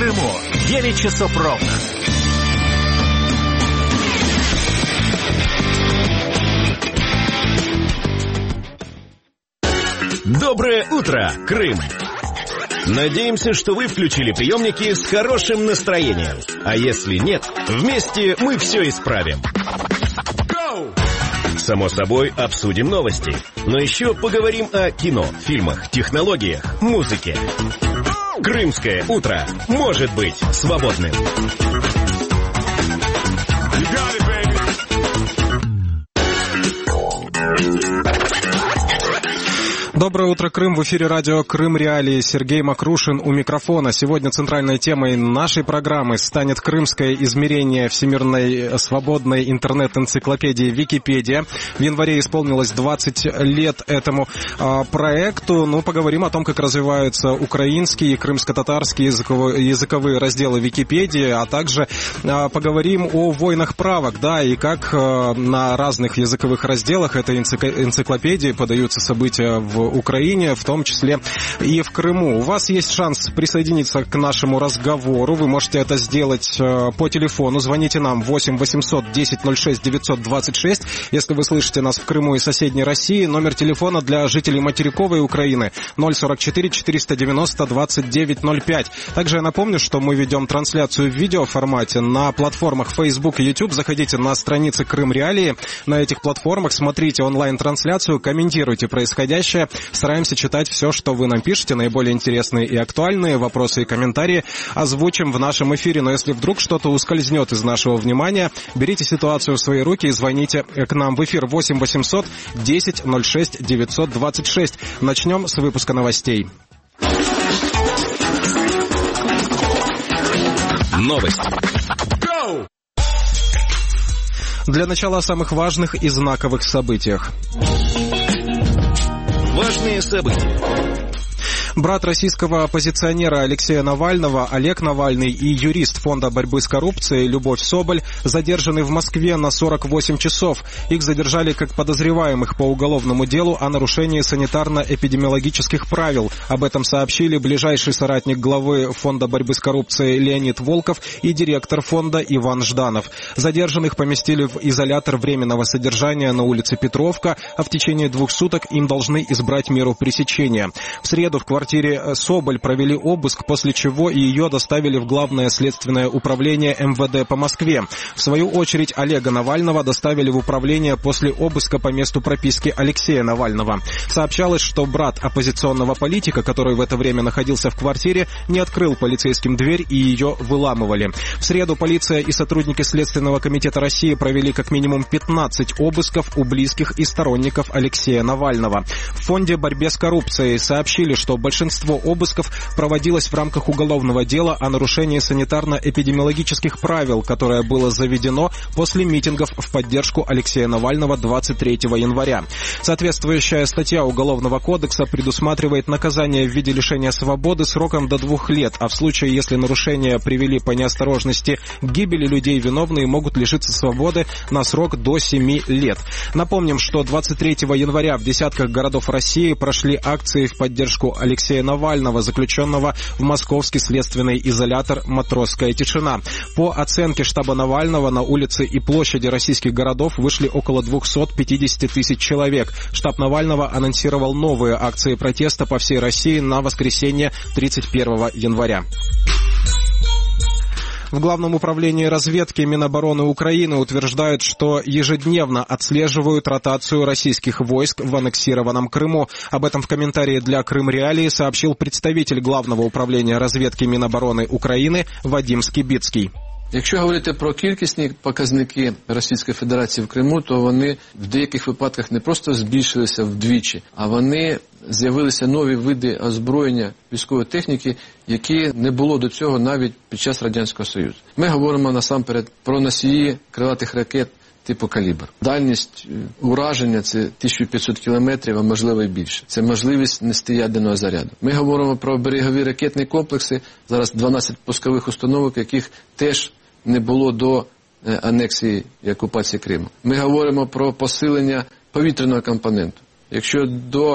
Крыму 9 часов ровно. Доброе утро, Крым! Надеемся, что вы включили приемники с хорошим настроением. А если нет, вместе мы все исправим. Само собой, обсудим новости. Но еще поговорим о кино, фильмах, технологиях, музыке. Крымское утро может быть свободным. Доброе утро, Крым. В эфире радио «Крым Реалии». Сергей Макрушин у микрофона. Сегодня центральной темой нашей программы станет крымское измерение Всемирной свободной интернет-энциклопедии «Википедия». В январе исполнилось 20 лет этому проекту. Ну, поговорим о том, как развиваются украинские и крымско-татарские языковые разделы Википедии, а также поговорим о войнах правок, да, и как на разных языковых разделах этой энциклопедии подаются события в Украине, в том числе и в Крыму. У вас есть шанс присоединиться к нашему разговору. Вы можете это сделать по телефону. Звоните нам 8 800 10 06 926. Если вы слышите нас в Крыму и соседней России, номер телефона для жителей материковой Украины 044 490 2905. Также я напомню, что мы ведем трансляцию в видеоформате на платформах Facebook и YouTube. Заходите на страницы Крым Реалии. На этих платформах смотрите онлайн-трансляцию, комментируйте происходящее. Стараемся читать все, что вы нам пишете, наиболее интересные и актуальные вопросы и комментарии озвучим в нашем эфире. Но если вдруг что-то ускользнет из нашего внимания, берите ситуацию в свои руки и звоните к нам в эфир 8 800 10 06 926. Начнем с выпуска новостей. Новости. Для начала о самых важных и знаковых событиях. Важные события. Брат российского оппозиционера Алексея Навального, Олег Навальный, и юрист Фонда борьбы с коррупцией Любовь Соболь задержаны в Москве на 48 часов. Их задержали как подозреваемых по уголовному делу о нарушении санитарно-эпидемиологических правил. Об этом сообщили ближайший соратник главы Фонда борьбы с коррупцией Леонид Волков и директор фонда Иван Жданов. Задержанных поместили в изолятор временного содержания на улице Петровка, а в течение 2 суток им должны избрать меру пресечения. В среду в квартире Соболь провели обыск, после чего ее доставили в Главное следственное управление МВД по Москве. В свою очередь Олега Навального доставили в управление после обыска по месту прописки Алексея Навального. Сообщалось, что брат оппозиционного политика, который в это время находился в квартире, не открыл полицейским дверь и ее выламывали. В среду полиция и сотрудники Следственного комитета России провели как минимум 15 обысков у близких и сторонников Алексея Навального. В Фонде борьбы с коррупцией сообщили, что большинство обысков проводилось в рамках уголовного дела о нарушении санитарно-эпидемиологических правил, которое было заведено после митингов в поддержку Алексея Навального 23 января. Соответствующая статья Уголовного кодекса предусматривает наказание в виде лишения свободы сроком до 2 лет, а в случае, если нарушения привели по неосторожности к гибели людей, виновные могут лишиться свободы на срок до 7 лет. Напомним, что 23 января в десятках городов России прошли акции в поддержку Алексея Навального, заключенного в московский следственный изолятор «Матросская тишина». По оценке штаба Навального на улицы и площади российских городов вышли около 250 тысяч человек. Штаб Навального анонсировал новые акции протеста по всей России на воскресенье 31 января. В Главном управлении разведки Минобороны Украины утверждают, что ежедневно отслеживают ротацию российских войск в аннексированном Крыму. Об этом в комментарии для Крым Реалии сообщил представитель Главного управления разведки Минобороны України Вадим Скибицький. Якщо говорити про кількісні показники Російської Федерації в Криму, то вони в деяких випадках не просто збільшилися вдвічі, а вони з'явилися нові види озброєння військової техніки, які не було до цього навіть під час Радянського Союзу. Ми говоримо насамперед про носії крилатих ракет типу «Калібр». Дальність ураження – це 1500 кілометрів, а можливо і більше. Це можливість нести ядерного заряду. Ми говоримо про берегові ракетні комплекси, зараз 12 пускових установок, яких теж не було до анексії і окупації Криму. Ми говоримо про посилення повітряного компоненту. Якщо до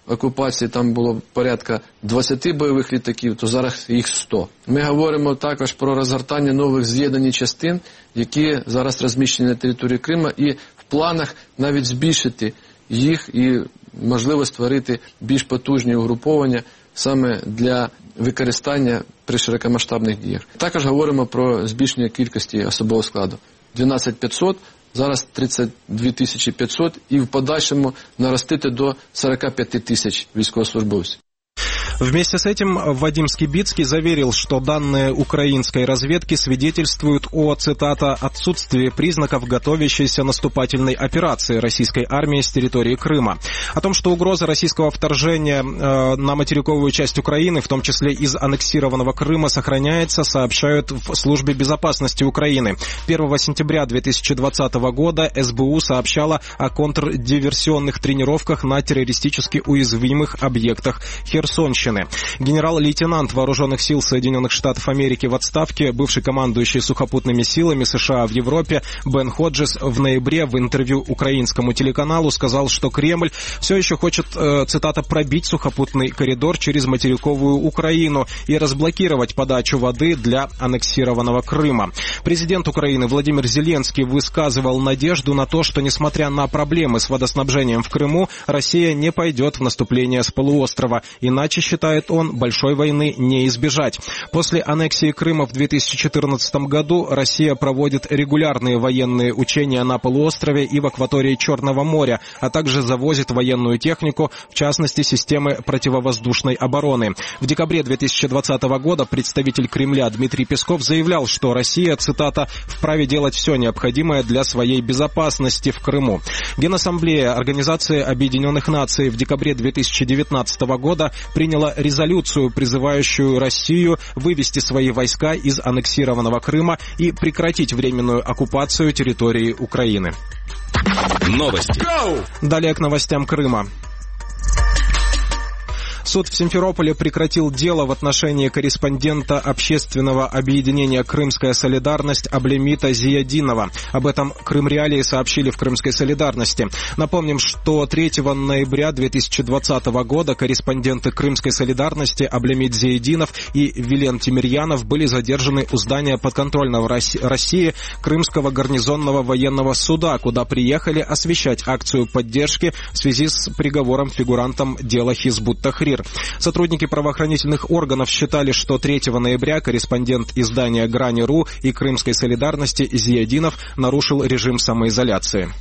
окупації там було порядка 20 бойових літаків, то зараз їх 100. Ми говоримо також про розгортання нових з'єднаних частин, які зараз розміщені на території Криму, і в планах навіть збільшити їх і, можливо, створити більш потужні угруповання саме для використання при широкомасштабних діях. Також говоримо про збільшення кількості особового складу. 12500, зараз 32 500 і в подальшому наростити до 45 тисяч військовослужбовців. Вместе с этим Вадим Скибицкий заверил, что данные украинской разведки свидетельствуют о, цитата, «отсутствии признаков готовящейся наступательной операции российской армии с территории Крыма». О том, что угроза российского вторжения на материковую часть Украины, в том числе из аннексированного Крыма, сохраняется, сообщают в Службе безопасности Украины. 1 сентября 2020 года СБУ сообщала о контрдиверсионных тренировках на террористически уязвимых объектах Херсонщины. Генерал-лейтенант Вооруженных сил Соединенных Штатов Америки в отставке, бывший командующий сухопутными силами США в Европе Бен Ходжес в ноябре в интервью украинскому телеканалу сказал, что Кремль все еще хочет, цитата, «пробить сухопутный коридор через материковую Украину и разблокировать подачу воды для аннексированного Крыма». Президент Украины Владимир Зеленский высказывал надежду на то, что, несмотря на проблемы с водоснабжением в Крыму, Россия не пойдет в наступление с полуострова, иначе, считает он, большой войны не избежать. После аннексии Крыма в 2014 году Россия проводит регулярные военные учения на полуострове и в акватории Черного моря, а также завозит военную технику, в частности, системы противовоздушной обороны. В декабре 2020 года представитель Кремля Дмитрий Песков заявлял, что Россия, цитата, «вправе делать все необходимое для своей безопасности в Крыму». Генассамблея Организации Объединенных Наций в декабре 2019 года приняла резолюцию, призывающую Россию вывести свои войска из аннексированного Крыма и прекратить временную оккупацию территории Украины. Новости. Далее к новостям Крыма. Суд в Симферополе прекратил дело в отношении корреспондента общественного объединения «Крымская солидарность» Аблемита Зиядинова. Об этом Крым-Реалии сообщили в «Крымской солидарности». Напомним, что 3 ноября 2020 года корреспонденты «Крымской солидарности» Аблемит Зиядинов и Вилен Тимирьянов были задержаны у здания подконтрольного России Крымского гарнизонного военного суда, куда приехали освещать акцию поддержки в связи с приговором фигурантам дела Хизбут-Тахрир. Сотрудники правоохранительных органов считали, что 3 ноября корреспондент издания «Грани.ру» и «Крымской солидарности» Зиядинов нарушил режим самоизоляции.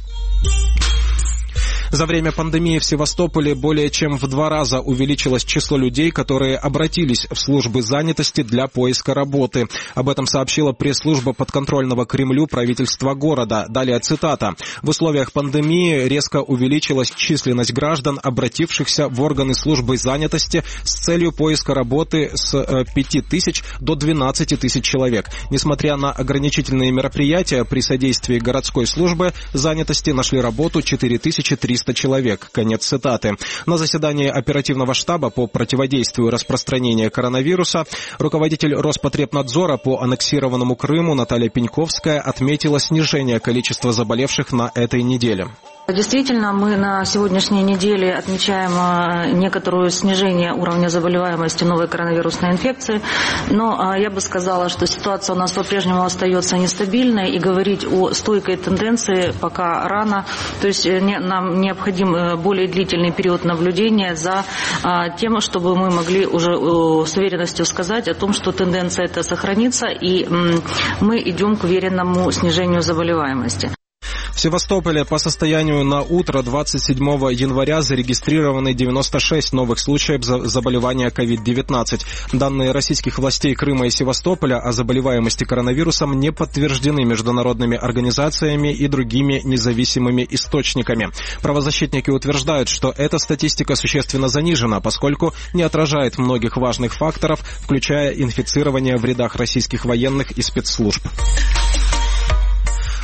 За время пандемии в Севастополе более чем в 2 раза увеличилось число людей, которые обратились в службы занятости для поиска работы. Об этом сообщила пресс-служба подконтрольного Кремлю правительства города. Далее цитата. «В условиях пандемии резко увеличилась численность граждан, обратившихся в органы службы занятости с целью поиска работы с 5 тысяч до 12 тысяч человек. Несмотря на ограничительные мероприятия, при содействии городской службы занятости нашли работу 4300 человек». Конец цитаты. На заседании оперативного штаба по противодействию распространению коронавируса руководитель Роспотребнадзора по аннексированному Крыму Наталья Пеньковская отметила снижение количества заболевших на этой неделе. Действительно, мы на сегодняшней неделе отмечаем некоторое снижение уровня заболеваемости новой коронавирусной инфекции, но я бы сказала, что ситуация у нас по-прежнему остается нестабильной, и говорить о стойкой тенденции пока рано. То есть нам необходим более длительный период наблюдения за тем, чтобы мы могли уже с уверенностью сказать о том, что тенденция эта сохранится, и мы идем к уверенному снижению заболеваемости. В Севастополе по состоянию на утро 27 января зарегистрированы 96 новых случаев заболевания COVID-19. Данные российских властей Крыма и Севастополя о заболеваемости коронавирусом не подтверждены международными организациями и другими независимыми источниками. Правозащитники утверждают, что эта статистика существенно занижена, поскольку не отражает многих важных факторов, включая инфицирование в рядах российских военных и спецслужб.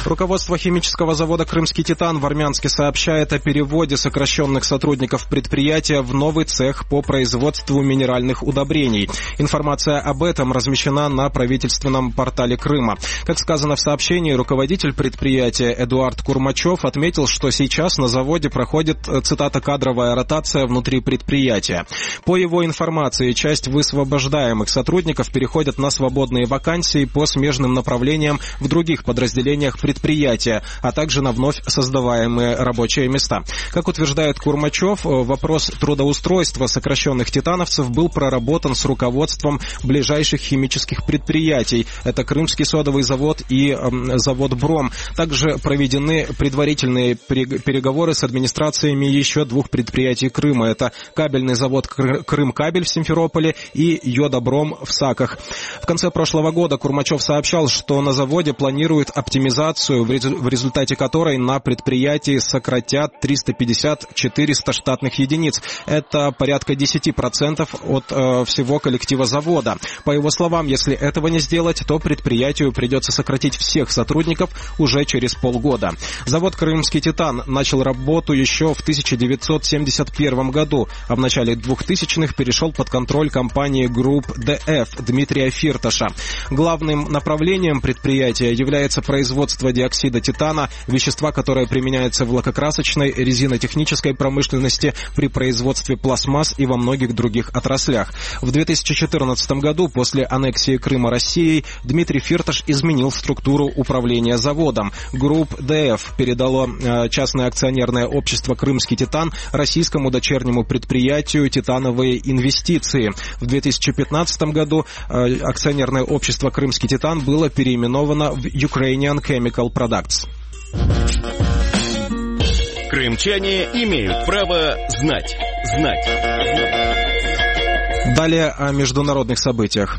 Руководство химического завода «Крымский Титан» в Армянске сообщает о переводе сокращенных сотрудников предприятия в новый цех по производству минеральных удобрений. Информация об этом размещена на правительственном портале Крыма. Как сказано в сообщении, руководитель предприятия Эдуард Курмачев отметил, что сейчас на заводе проходит, цитата, «кадровая ротация внутри предприятия». По его информации, часть высвобождаемых сотрудников переходят на свободные вакансии по смежным направлениям в других подразделениях предприятия, а также на вновь создаваемые рабочие места. Как утверждает Курмачев, вопрос трудоустройства сокращенных титановцев был проработан с руководством ближайших химических предприятий. Это Крымский содовый завод и завод «Бром». Также проведены предварительные переговоры с администрациями еще двух предприятий Крыма. Это кабельный завод «Крымкабель» в Симферополе и «Йодобром» в Саках. В конце прошлого года Курмачев сообщал, что на заводе планирует оптимизацию, в результате которой на предприятии сократят 350-400 штатных единиц. Это порядка 10% от всего коллектива завода. По его словам, если этого не сделать, то предприятию придется сократить всех сотрудников уже через полгода. Завод «Крымский Титан» начал работу еще в 1971 году, а в начале 2000-х перешел под контроль компании Group DF Дмитрия Фирташа. Главным направлением предприятия является производство диоксида титана, вещества, которое применяется в лакокрасочной, резинотехнической промышленности, при производстве пластмасс и во многих других отраслях. В 2014 году, после аннексии Крыма Россией, Дмитрий Фирташ изменил структуру управления заводом. Group DF передало частное акционерное общество «Крымский Титан» российскому дочернему предприятию «Титановые инвестиции». В 2015 году акционерное общество «Крымский Титан» было переименовано в Ukrainian Chemical Products. Крымчане имеют право знать. Далее о международных событиях.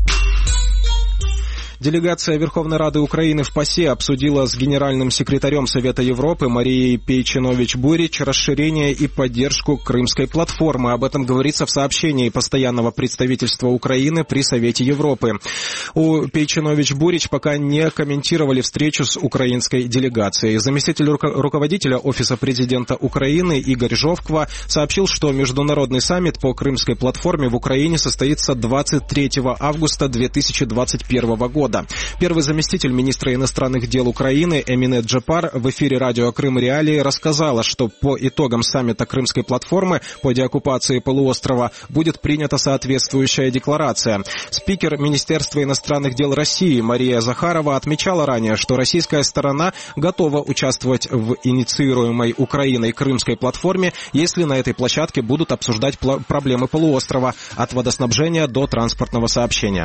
Делегация Верховной Рады Украины в ПАСЕ обсудила с генеральным секретарем Совета Европы Марией Пейчинович-Бурич расширение и поддержку Крымской платформы. Об этом говорится в сообщении постоянного представительства Украины при Совете Европы. У Пейчинович-Бурич пока не комментировали встречу с украинской делегацией. Заместитель руководителя Офиса президента Украины Игорь Жовква сообщил, что международный саммит по Крымской платформе в Украине состоится 23 августа 2021 года. Первый заместитель министра иностранных дел Украины Эмине Джапар в эфире радио «Крым Реалии» рассказала, что по итогам саммита Крымской платформы по деоккупации полуострова будет принята соответствующая декларация. Спикер Министерства иностранных дел России Мария Захарова отмечала ранее, что российская сторона готова участвовать в инициируемой Украиной Крымской платформе, если на этой площадке будут обсуждать проблемы полуострова от водоснабжения до транспортного сообщения.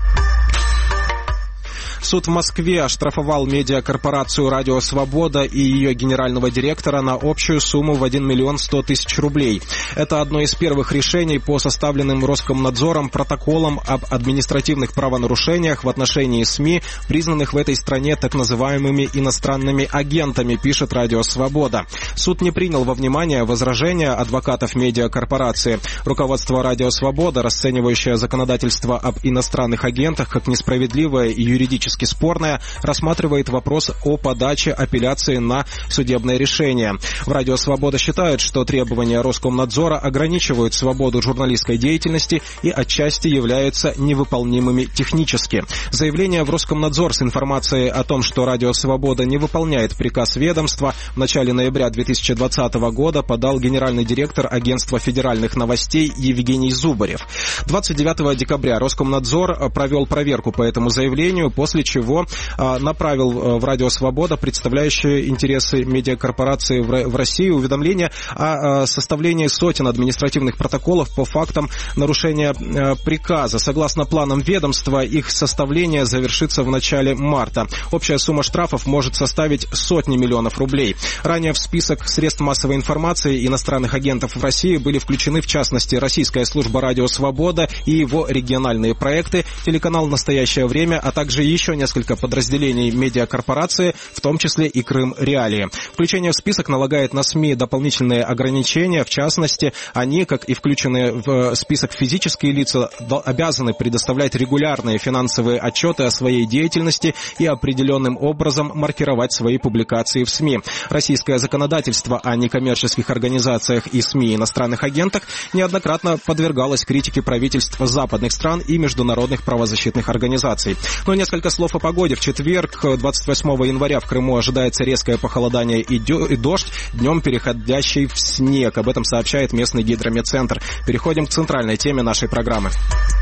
Суд в Москве оштрафовал медиакорпорацию «Радио Свобода» и ее генерального директора на общую сумму в 1 миллион 100 тысяч рублей. Это одно из первых решений по составленным Роскомнадзором протоколам об административных правонарушениях в отношении СМИ, признанных в этой стране так называемыми иностранными агентами, пишет «Радио Свобода». Суд не принял во внимание возражения адвокатов медиакорпорации. Руководство «Радио Свобода», расценивающее законодательство об иностранных агентах как несправедливое и юридически спорное, рассматривает вопрос о подаче апелляции на судебное решение. В «Радио Свобода» считают, что требования Роскомнадзора ограничивают свободу журналистской деятельности и отчасти являются невыполнимыми технически. Заявление в Роскомнадзор с информацией о том, что «Радио Свобода» не выполняет приказ ведомства, в начале ноября 2020 года подал генеральный директор Агентства федеральных новостей Евгений Зубарев. 29 декабря Роскомнадзор провел проверку по этому заявлению, после чего направил в «Радио Свобода», представляющее интересы медиакорпорации в России, уведомление о составлении сотен административных протоколов по фактам нарушения приказа. Согласно планам ведомства, их составление завершится в начале марта. Общая сумма штрафов может составить сотни миллионов рублей. Ранее в список средств массовой информации иностранных агентов в России были включены, в частности, Российская служба «Радио Свобода» и его региональные проекты, телеканал «Настоящее время», а также еще еще несколько подразделений медиакорпорации, в том числе и Крым Реалии. Включение в список налагает на СМИ дополнительные ограничения. В частности, они, как и включенные в список физические лица, обязаны предоставлять регулярные финансовые отчеты о своей деятельности и определенным образом маркировать свои публикации в СМИ. Российское законодательство о некоммерческих организациях и СМИ иностранных агентах неоднократно подвергалось критике правительств западных стран и международных правозащитных организаций. Но несколько слов о погоде. В четверг, 28 января, в Крыму ожидается резкое похолодание и дождь, днем переходящий в снег. Об этом сообщает местный гидрометцентр. Переходим к центральной теме нашей программы.